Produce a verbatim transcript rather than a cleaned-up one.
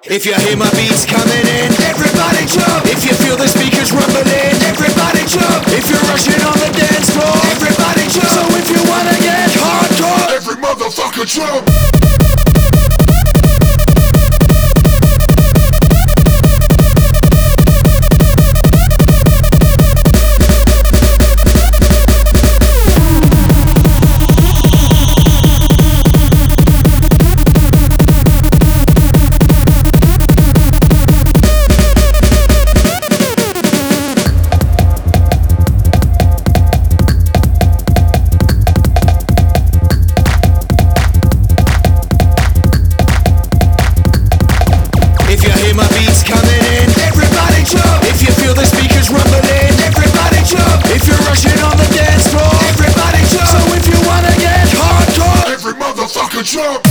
If you hear my beats coming in, everybody jump. If you feel the speakers rumbling, everybody jump. If you're rushing on the dance floor, everybody jump. So if you wanna get hardcore, every motherfucker jump. Jump!